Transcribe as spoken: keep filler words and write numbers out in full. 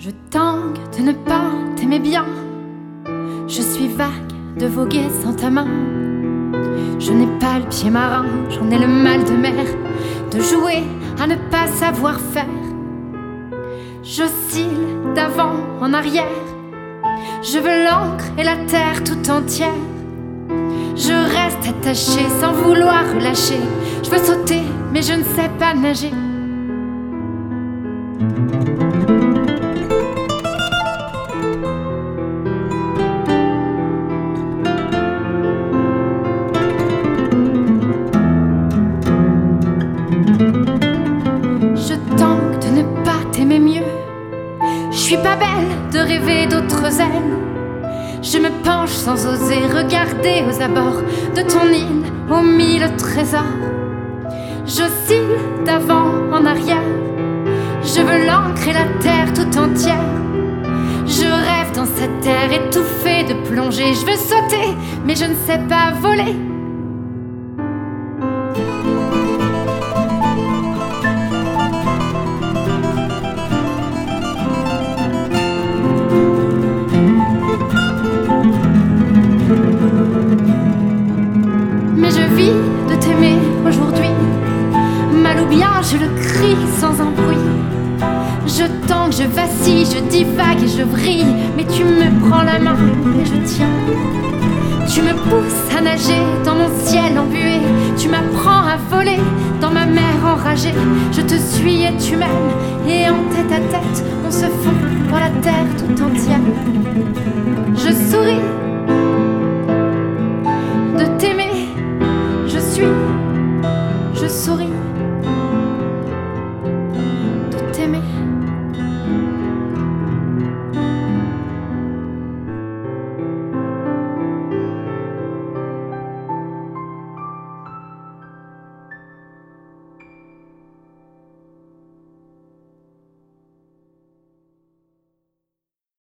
Je tangue de ne pas t'aimer bien. Je suis vague de voguer sans ta main. Je n'ai pas le pied marin, j'en ai le mal de mer, de jouer à ne pas savoir faire. J'oscille d'avant en arrière. Je veux l'encre et la terre tout entière. Je reste attachée sans vouloir relâcher. Je veux sauter mais je ne sais pas nager. Je tente de ne pas t'aimer mieux. Je suis pas belle de rêver d'autres ailes. Je me penche sans oser regarder aux abords de ton île aux mille trésors. J'oscille d'avant en arrière. Je veux l'encre et la terre tout entière. Je rêve dans cette terre étouffée de plonger. Je veux sauter mais je ne sais pas voler. Mais je vis de t'aimer aujourd'hui. Mal ou bien je le crie sans un bruit. Je tangue, je vacille, je divague et je vrille. Mais tu me prends la main et je tiens. Tu me pousses à nager dans mon ciel embué. Tu m'apprends à voler dans ma mer enragée. Je te suis et tu m'aimes. Et en tête à tête on se fond dans la terre tout entière.